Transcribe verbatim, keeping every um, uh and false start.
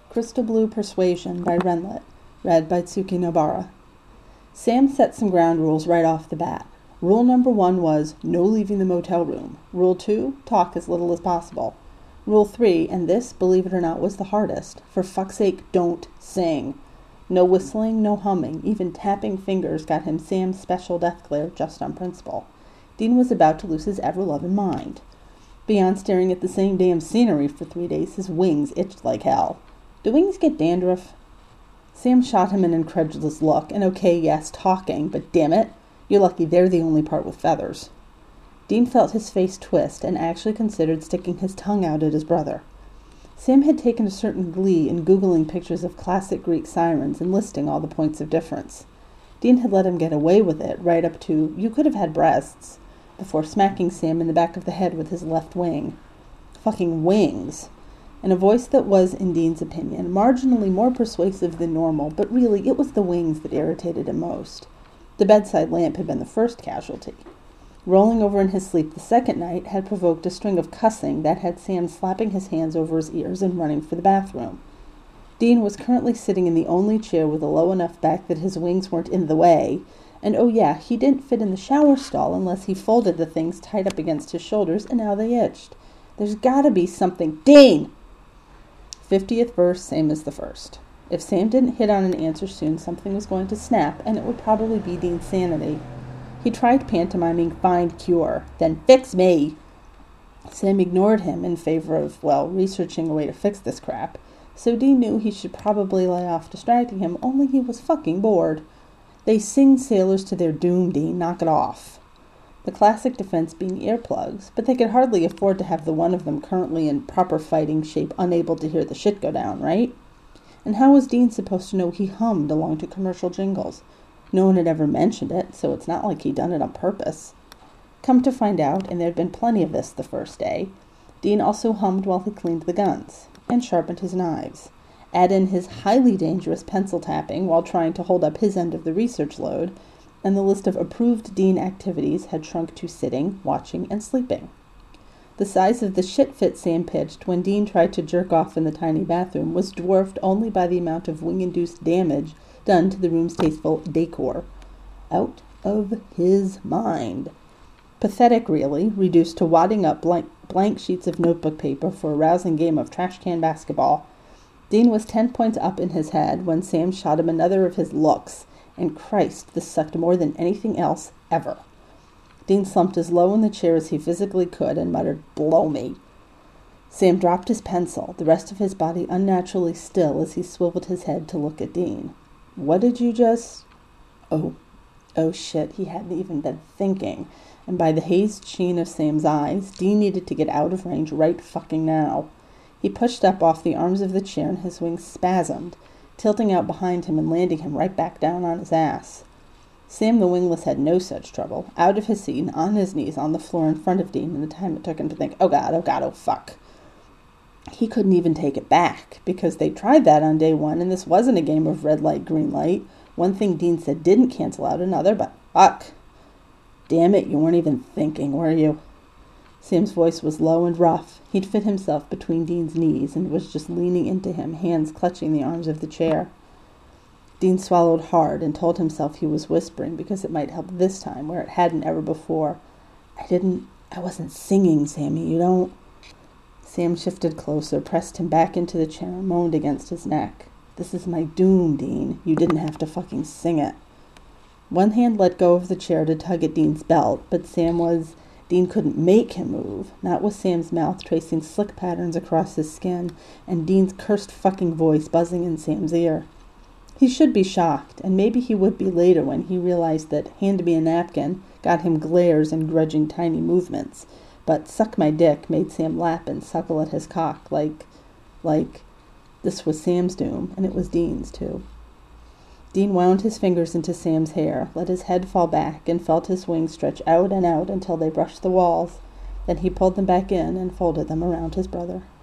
Crystal Blue Persuasion by Renlet, read by Tsuki Nobara. Sam set some ground rules right off the bat. Rule number one was, no leaving the motel room. Rule two, talk as little as possible. Rule three, and this, believe it or not, was the hardest, for fuck's sake, don't sing. No whistling, no humming, even tapping fingers got him Sam's special death glare just on principle. Dean was about to lose his ever-loving mind. Beyond staring at the same damn scenery for three days, his wings itched like hell. Do wings get dandruff? Sam shot him an incredulous look, and okay, yes, talking, but damn it, you're lucky they're the only part with feathers. Dean felt his face twist and actually considered sticking his tongue out at his brother. Sam had taken a certain glee in Googling pictures of classic Greek sirens and listing all the points of difference. Dean had let him get away with it, right up to, you could have had breasts, before smacking Sam in the back of the head with his left wing. Fucking wings! In a voice that was, in Dean's opinion, marginally more persuasive than normal, but really it was the wings that irritated him most. The bedside lamp had been the first casualty. Rolling over in his sleep the second night had provoked a string of cussing that had Sam slapping his hands over his ears and running for the bathroom. Dean was currently sitting in the only chair with a low enough back that his wings weren't in the way, and oh yeah, he didn't fit in the shower stall unless he folded the things tight up against his shoulders, and now they itched. There's gotta be something. Dean! Fiftieth verse, same as the first. If Sam didn't hit on an answer soon, something was going to snap, and it would probably be Dean's sanity. He tried pantomiming find cure, then fix me. Sam ignored him in favor of, well, researching a way to fix this crap, so Dean knew he should probably lay off distracting him, only he was fucking bored. They sing sailors to their doom, Dean, knock it off. The classic defense being earplugs, but they could hardly afford to have the one of them currently in proper fighting shape unable to hear the shit go down, right? And how was Dean supposed to know he hummed along to commercial jingles? No one had ever mentioned it, so it's not like he'd done it on purpose. Come to find out, and there'd been plenty of this the first day, Dean also hummed while he cleaned the guns, and sharpened his knives. Add in his highly dangerous pencil tapping while trying to hold up his end of the research load, and the list of approved Dean activities had shrunk to sitting, watching, and sleeping. The size of the shit fit Sam pitched when Dean tried to jerk off in the tiny bathroom was dwarfed only by the amount of wing-induced damage done to the room's tasteful decor. Out of his mind. Pathetic, really, reduced to wadding up blank, blank sheets of notebook paper for a rousing game of trash can basketball. Dean was ten points up in his head when Sam shot him another of his looks, and Christ, this sucked more than anything else ever. Dean slumped as low in the chair as he physically could and muttered, blow me. Sam dropped his pencil, the rest of his body unnaturally still as he swiveled his head to look at Dean. What did you just... Oh, oh shit, he hadn't even been thinking, and by the hazed sheen of Sam's eyes, Dean needed to get out of range right fucking now. He pushed up off the arms of the chair and his wings spasmed, tilting out behind him and landing him right back down on his ass. Sam the wingless had no such trouble, out of his seat and on his knees on the floor in front of Dean in the time it took him to think, oh god, oh god, oh fuck. He couldn't even take it back, because they tried that on day one, and this wasn't a game of red light, green light. One thing Dean said didn't cancel out another, but fuck. Damn it, you weren't even thinking, were you? Sam's voice was low and rough. He'd fit himself between Dean's knees and was just leaning into him, hands clutching the arms of the chair. Dean swallowed hard and told himself he was whispering because it might help this time, where it hadn't ever before. I didn't... I wasn't singing, Sammy, you don't... Sam shifted closer, pressed him back into the chair, and moaned against his neck. This is my doom, Dean. You didn't have to fucking sing it. One hand let go of the chair to tug at Dean's belt, but Sam was... Dean couldn't make him move, not with Sam's mouth tracing slick patterns across his skin, and Dean's cursed fucking voice buzzing in Sam's ear. He should be shocked, and maybe he would be later when he realized that hand me a napkin got him glares and grudging tiny movements, but suck my dick made Sam lap and suckle at his cock like, like, this was Sam's doom, and it was Dean's too. Dean wound his fingers into Sam's hair, let his head fall back, and felt his wings stretch out and out until they brushed the walls. Then he pulled them back in and folded them around his brother.